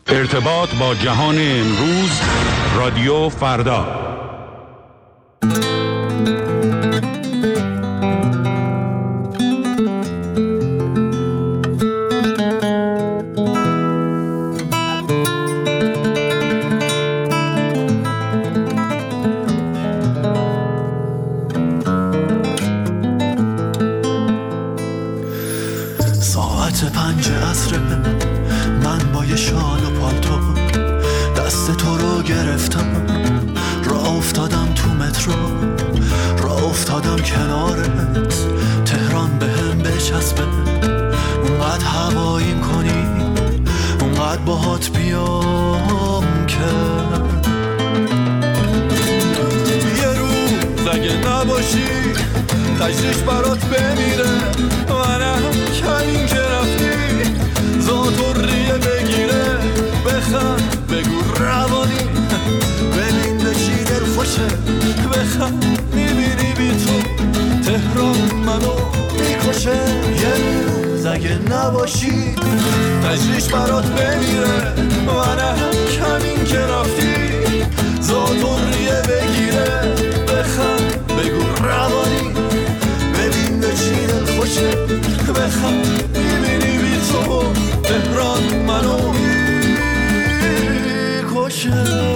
ارتباط با جهان امروز، رادیو فردا. ساعت 5 عصر من با یه شال و پالتو دست تو رو گرفتم، راه افتادم تو مترو، راه افتادم کنارت، تهران بهم بچسبه، اونقدر هواییم کنی، اونقدر باهات بیام که یه روز اگه نباشی تجریش برات بمیره، منم کمین که رفتی زاتوریه بگیره، بخند بگو روانی ببین به چی دل خوشه، بخند میبینی بی تو تهران منو میکشه، یه روز اگه نباشی تجریش برات بمیره، منم کمین که رفتی زاتوریه بگیره، بخند بگو روانی ببین به چی دل خوشه، بخند میبینی بی تو تهران منو میکشه.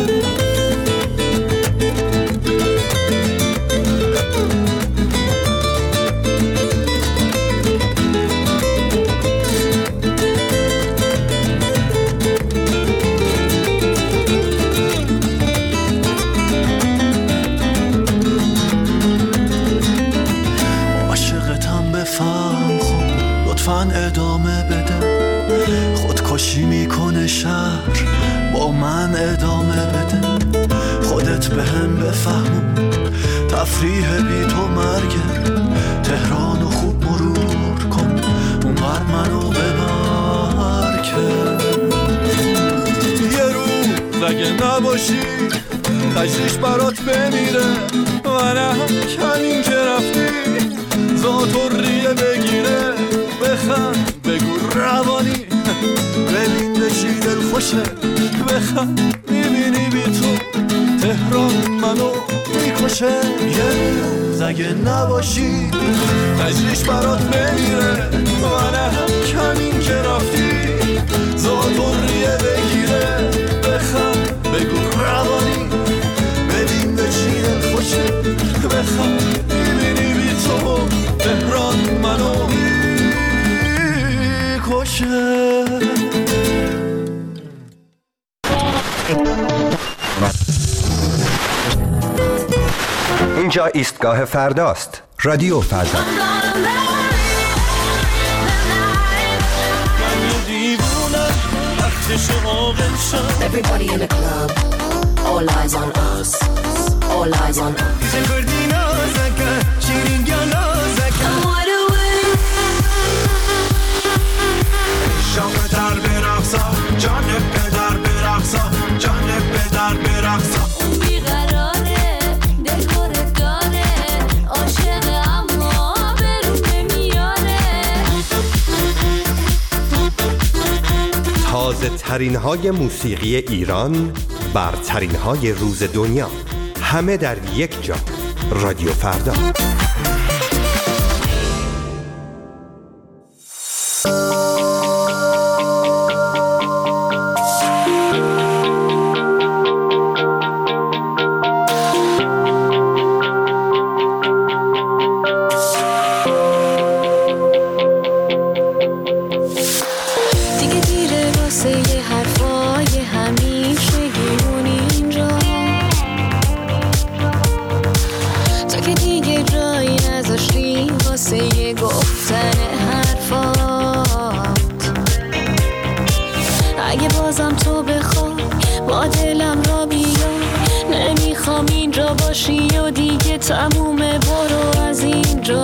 ادامه بده، خودکشی میکنه شهر با من ادامه بده، خودت بهم بفهمون تفریح بی تو مرگه، تهرانو خوب مرور کن اونور منو ببر که یه روز اگه نباشی تجریش برات بمیره، منم کمین که رفتی زاتوریه بگیره، بخند بگو روانی ببین به چی دل خوشه، بخند میبینی بی تو تهران منو میکشه، یه روز اگه نباشی تجریش برات بمیره، منم کمین که رفتی زاتوریه بگیره، بخند بگو روانی ببین به چی دل خوشه، بخند میبینی بی تو تهران منو اینجا ایستگاه فرداست، رادیو فردا. Everybody in the club, all eyes on us, all eyes on us. جان پدر برقصا، جان پدر برقصا، جان پدر برقصا، اون بیقراره دلخورت داره، عاشق اما برون نمیاره. تازه ترین های موسیقی ایران، برترین های روز دنیا، همه در یک جا، رادیو فردا. تمومه برو از اینجا،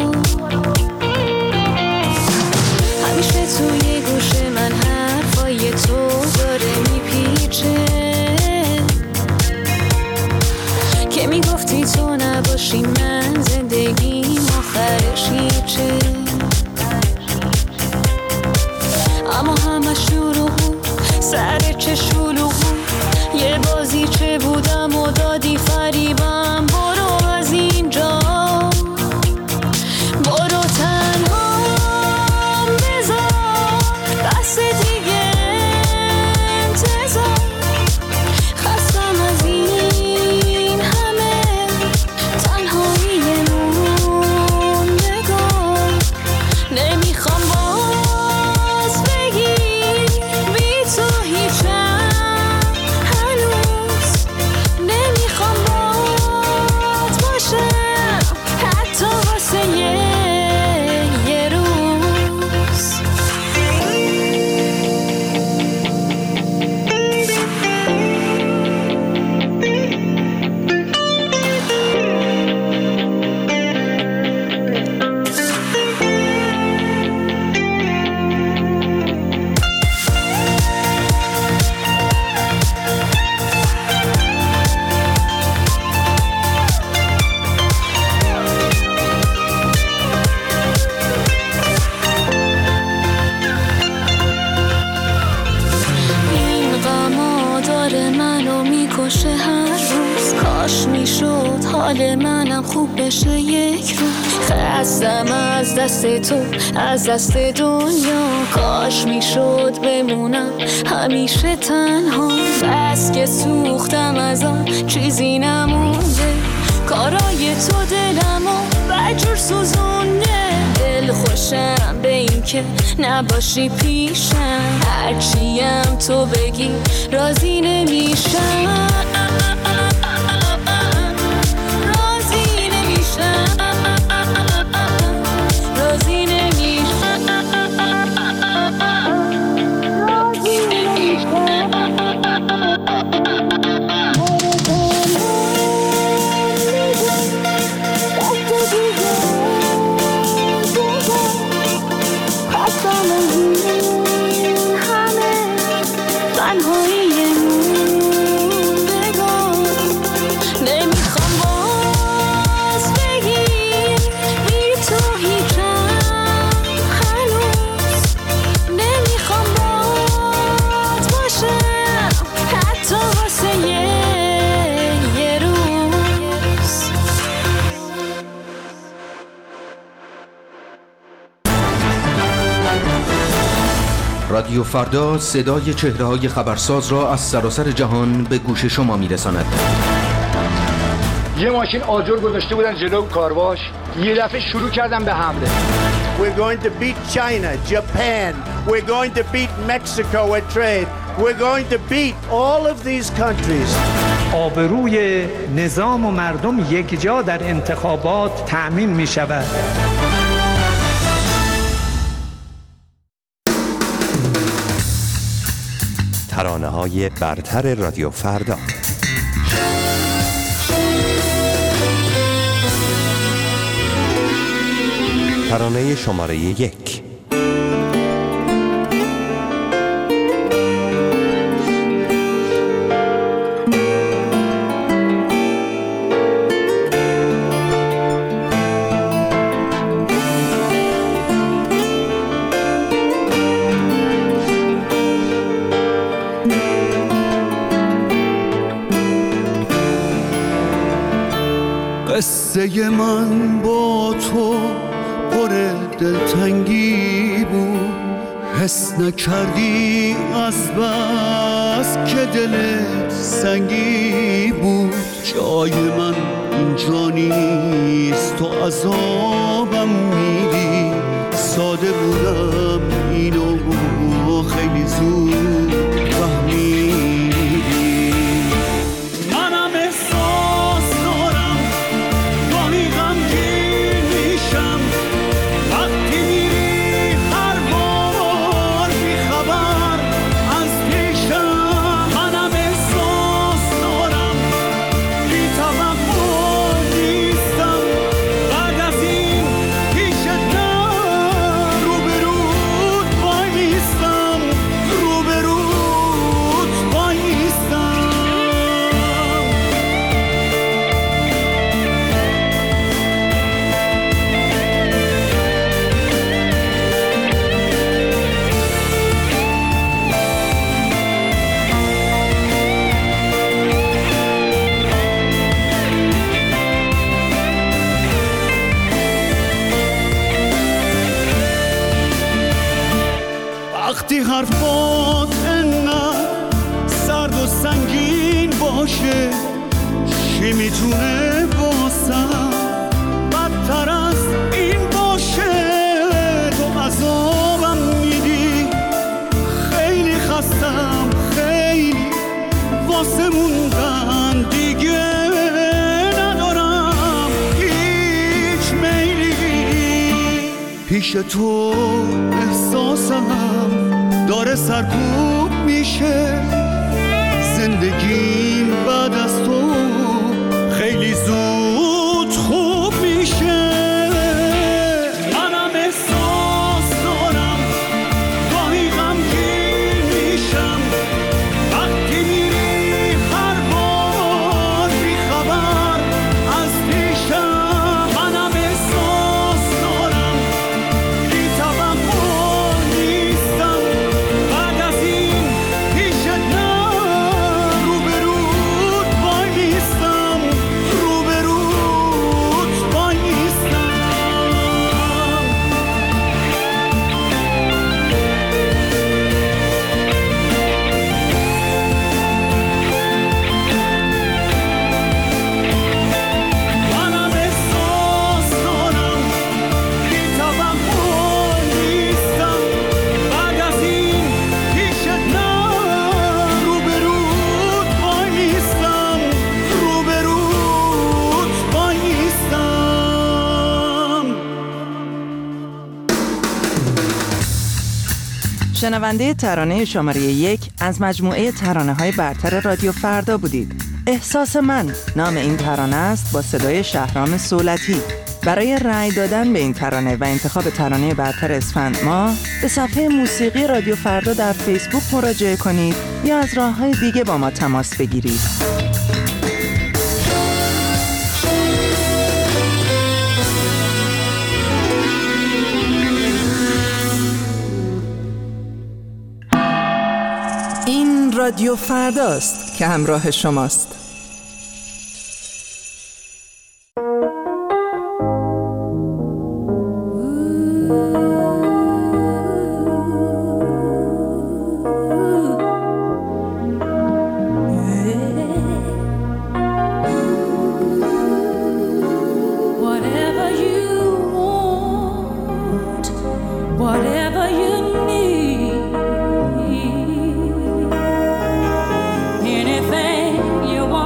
همیشه توی گوش من حرفای تو داره میپیچه، که میگفتی تو نباشی من زندگیم آخرش هیچه، اما همه شروع سر چه شلوغ یه بازی چه بودم و دادی فریبم. برو از اینجا برو تنها بذار بس دیگه انتظار. خستم از این همه تنهایی موندگار. نمیخوام باز بگی بی تو هیچم هنوز. نمیخوام باد باشم حتی واسه یه روز. این غما داره منو میکشه هر روز. کاش میشد حال منم خوب بشه یک روز. خستم از دست تو از دست دنیا. کاش میشد بمونم همیشه تنها. بس که سوختم از آن چیزی نمونده. کارای تو دلمو بجور سوزونه. دل خوشم به این که نباشی پیشم. هرچیم تو بگی راضی نمیشم. راضی نمیشم. راضی نمیشم. راضی نمیشم. رادیو فردا صدای چهره‌های خبرساز را از سراسر جهان به گوش شما می‌رساند. یه ماشین آجر گذاشته بودن جلو کارواش، یه دفعه شروع کردن به حمله. We're going to beat China, Japan. We're going to beat Mexico at trade. We're going to beat all of these countries. آبروی نظام و مردم یکجا در انتخابات تأمین می شود. ترانه‌های برتر رادیو فردا. ترانه شماره 1. قصه من با تو پر دلتنگی بود، حس نکردی از بس که دلت سنگی بود. جای من اینجا نیست، تو عذابم میدی. ساده بودم اینو خیلی زود فهمیدی. منم احساس دارم گاهی غمگین میشم وقتی میری هر بار بیخبر از پیشم. منم احساس دارم بی توقع نیستم بعد از این پیشت روبرود وایستم. رو حرفات انقدر سرد و سنگین باشه چی میتونه واسم بدتر از این باشه. تو عذابم میدی خیلی خستم خیلی واسه موندن دیگه ندارم هیچ میلی. پیش تو احساسم داره سرکوب میشه زندگیم بعد از تو خیلی زود خوب میشه. منم احساس دارم گاهی غمگین میشم وقتی میری هر بار بی خبر از پیشم. منم احساس دارم بی توقع نیستم بعد از این پیشت نه روبروت وای نیستم روبروت وای نیستم. منم احساس دارم بی توقع نیستم بعد از این پیشت نه روبروت وای نیستم روبروت وای نیستم. شنونده ترانه شماره 1 از مجموعه ترانه‌های برتر رادیو فردا بودید. احساس من نام این ترانه است با صدای شهرام صولتی. برای رأی دادن به این ترانه و انتخاب ترانه برتر اسفند ماه به صفحه موسیقی رادیو فردا در فیسبوک مراجعه کنید یا از راه‌های دیگه با ما تماس بگیرید. این رادیو فرداست که همراه شماست. Whatever you want, whatever you need, anything you want.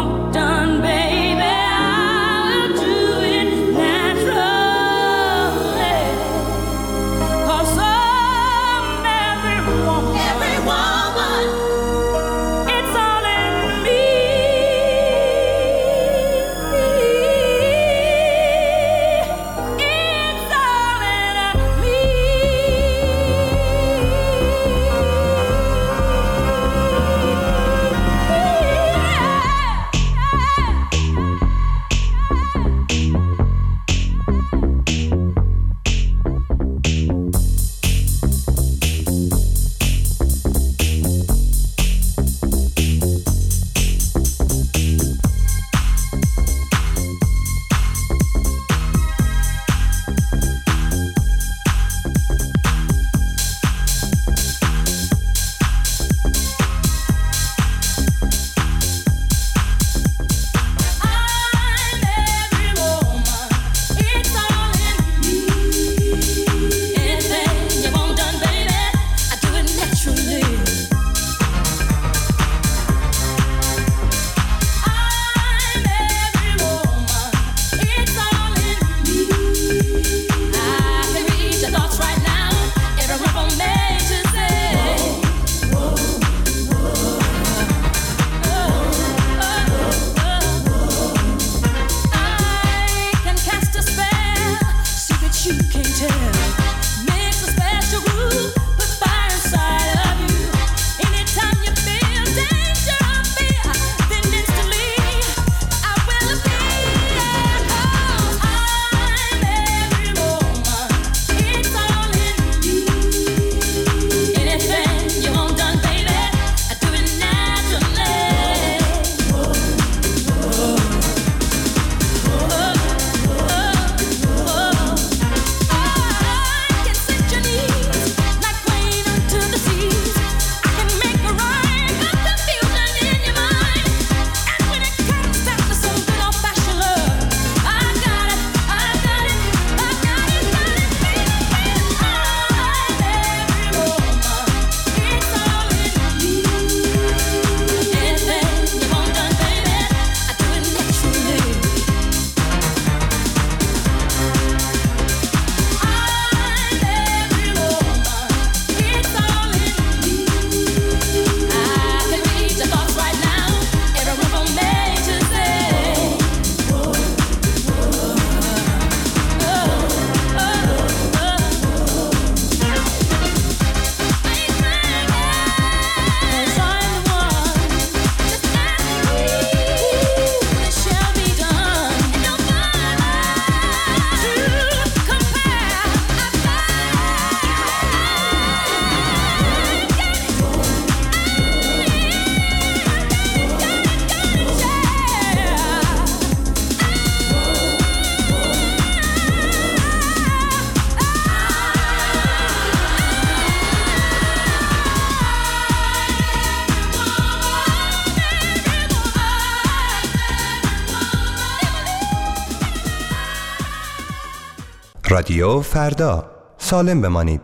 رادیو فردا، سالم بمانید.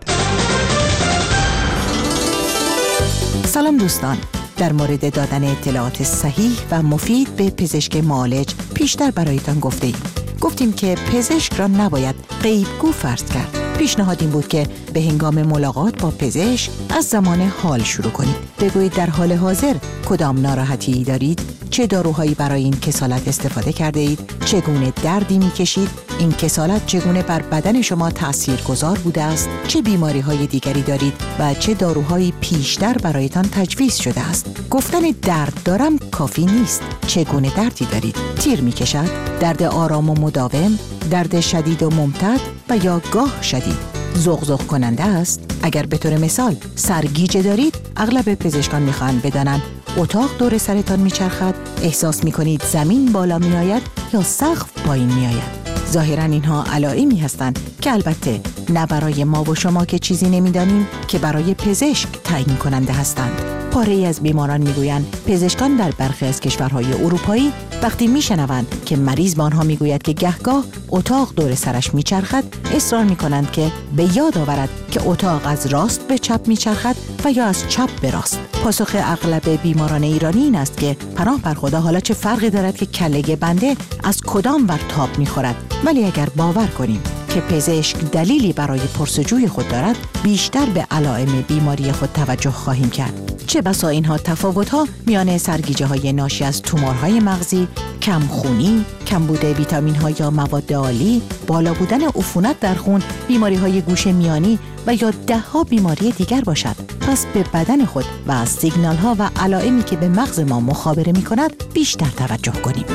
سلام دوستان، در مورد دادن اطلاعات صحیح و مفید به پزشک معالج پیشتر برایتان گفتیم که پزشک را نباید غیبگو فرض کرد. پیشنهاد این بود که به هنگام ملاقات با پزشک از زمان حال شروع کنید. بگویید در حال حاضر کدام ناراحتی دارید، چه داروهایی برای این کسالت استفاده کرده اید، چگونه دردی می‌کشید، این کسالت چگونه بر بدن شما تاثیرگذار بوده است، چه بیماری‌های دیگری دارید و چه داروهایی پیشتر برایتان تجویز شده است. گفتن درد دارم کافی نیست. چگونه دردی دارید؟ تیر می‌کشد؟ درد آرام و مداوم؟ درد شدید و ممتد و یا گاه شدید؟ زغزغ کننده است؟ اگر به طور مثال سرگیجه دارید، اغلب پزشکان می‌خواهند بدانند اتاق دور سرتان میچرخد، احساس میکنید زمین بالا میآید یا سقف پایین میآید. ظاهراً اینها علائمی هستند که البته نه برای ما و شما که چیزی نمیدانیم که برای پزشک تعیین کننده هستند. پاره‌ای از بیماران میگویند پزشکان در برخی از کشورهای اروپایی وقتی میشنوند که مریض به آنها میگوید که گهگاه اتاق دور سرش میچرخد، اصرار میکنند که به یاد آورد که اتاق از راست به چپ میچرخد و یا از چپ به راست. پاسخ اغلب بیماران ایرانی این است که پناه بر خدا، حالا چه فرقی دارد که کله بنده از کدام ور تاب میخورد. ولی اگر باور کنیم که پزشک دلیلی برای پرسجوی خود دارد، بیشتر به علائم بیماری خود توجه خواهیم کرد. چه بسا اینها تفاوت‌ها میان سرگیجه‌های ناشی از تومورهای مغزی، کمخونی، کمبود ویتامین‌ها یا مواد عالی، بالا بودن عفونت در خون، بیماری‌های گوش میانی و یا ده‌ها بیماری دیگر باشد. پس به بدن خود و از سیگنال‌ها و علائمی که به مغز ما مخابره می‌کند بیشتر توجه کنیم.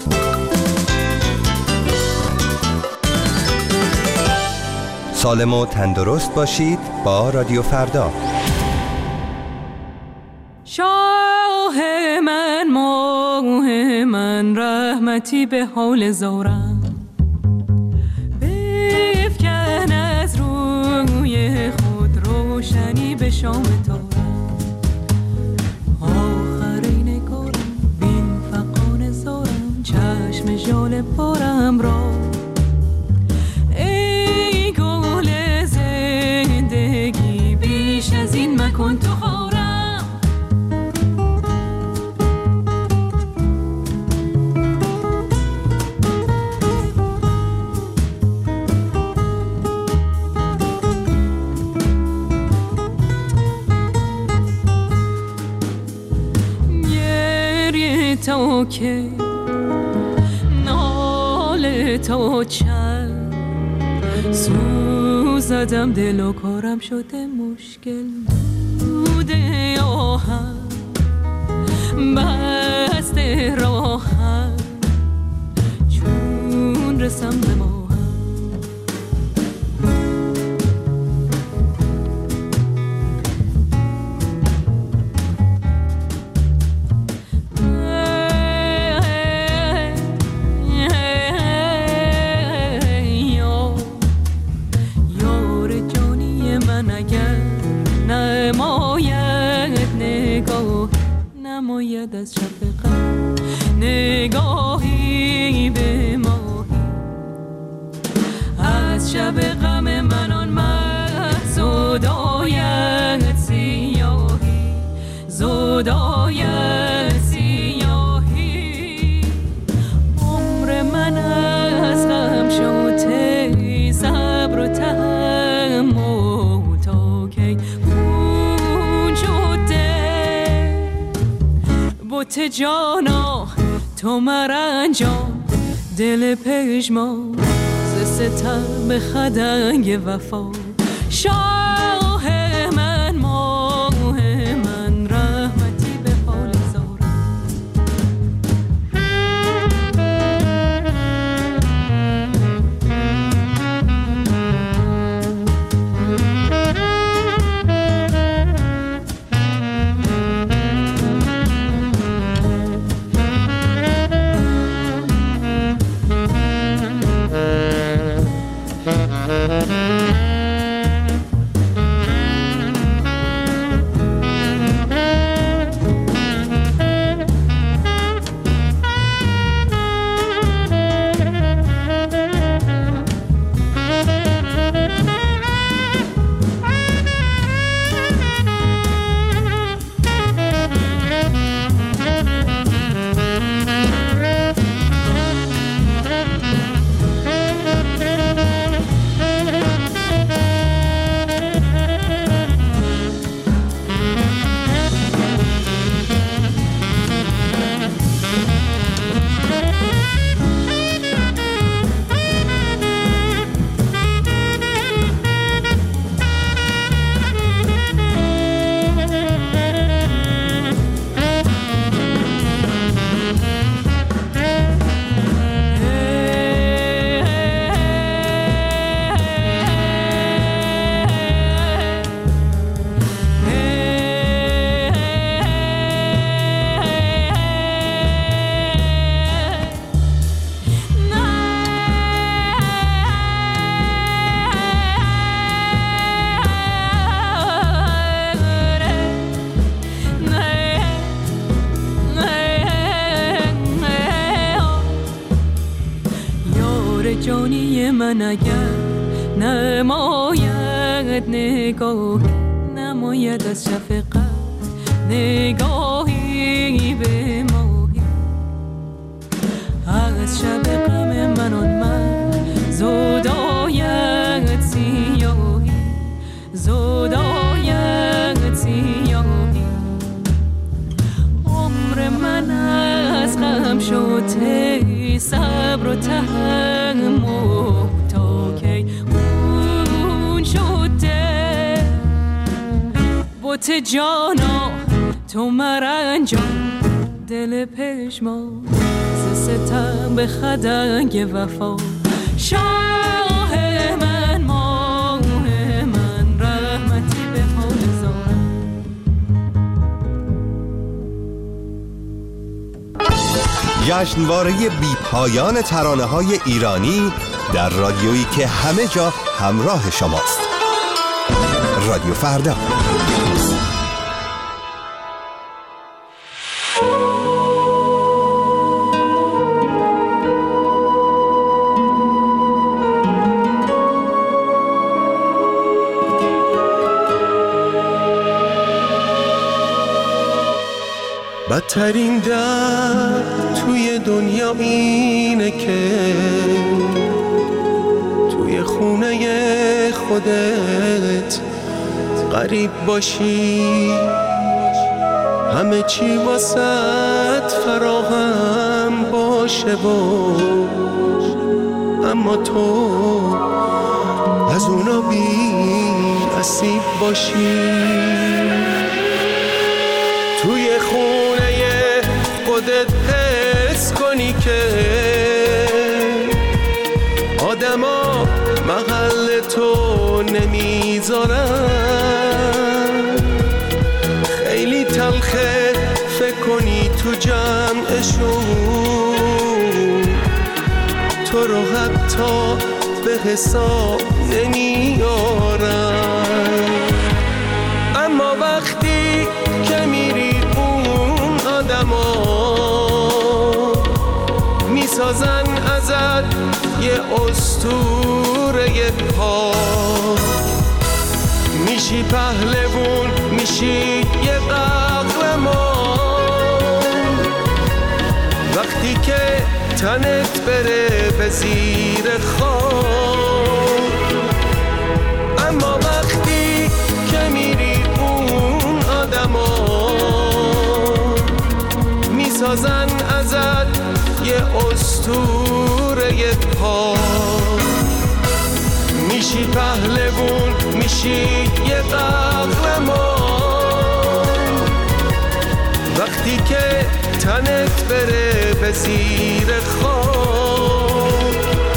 سالم و تندرست باشید با رادیو فردا. شاه من، ماه من، رحمتی به حال زارم، بفکن از روی خود روشنی به شام تارم. آخرین نگارم بین فقان زارم، چشم ژاله پارم را. ای گل زندگی بیش از این مکن تو خارم. تو که ناله تو چند سوزدم، دل و کارم شده مشکل بوده آهم، بسته راهم چون رسم به ما. نماید از شفقت نگاهی به ماهی، از شب غم من آن زدایت سیاهی، زدایت سیاهی. عمر من از غم شده، صبر و تحمل تا کی بوت جانا تو مرنجان، دل پژمان ز ستم خدنگ وفا. شاه من، ماه من، رحمتی به حال زارم. جهانی من اگر نماید نگاه، نماید از شفقت نگاهی به ماهی، از شب غم من آن من زداید سیاهی، زداید سیاهی. عمر من از غم شده، صبر و تحمل تا کی خون شده. بوت جانا تو مرنجان، دل پشمان ز ستم به خدنگ وفا. شاه من ماه من رحمتی به حال زارم. جشنواره بی پایان ترانه‌های ایرانی در رادیویی که همه جا همراه شماست. رادیو فردا. بدترین درد توی دنیا اینه که توی خونه خودت غریب باشی، همه چی واسط فراهم باشه و اما تو از اونا بی نصیب باشی. توی خونه خودت حس کنی که آدما محل تو نمیذارن. خیلی تلخه فکر کنی تو جمعشون تو رو حتی به حساب نمیارن. اما وقتی که میری اون آدما میسازن ازت یه اسطوره پاک، میشی پهلوون، میشی یه قهرمان. وقتی که تنت بره به زیر خاک، اما وقتی که میری اون آدما میسازن ازت یه اسطوره پاک، میشی پهلوون، میشی یه قهرمان. وقتی که تنت بره به زیر خاک.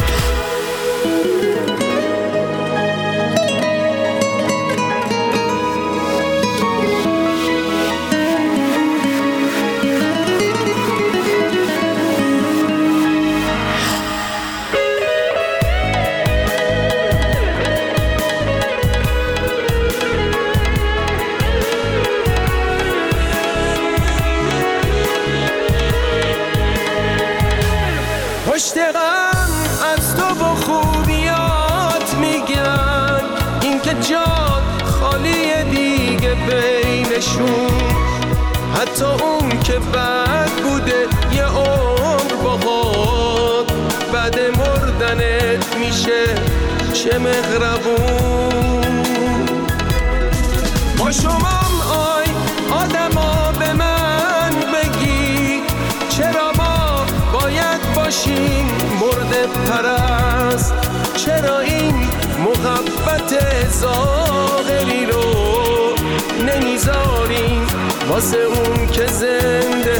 پشت غم از تو با خوبیات میگن، این که جات خالیه دیگه بینشون. حتی اون که بد بوده یه عمر باهات، بعد مردنت میشه چه مهربون. با شمام آی آدما به من بگی، چرا ما باید باشیم مرده پرست؟ چرا این محبت ظاهری رو نمیذاریم واسه اون که زنده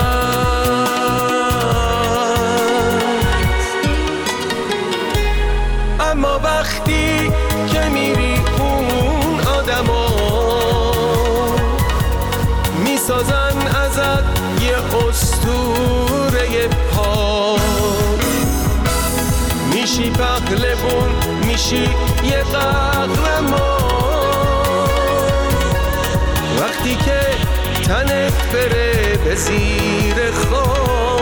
هست؟ اما وقتی که میری اون آدما میسازن ازت یه اسطوره پاک، میشی پهلوون، میشی یه قهرمان. وقتی که تنت بره به زیر خاک.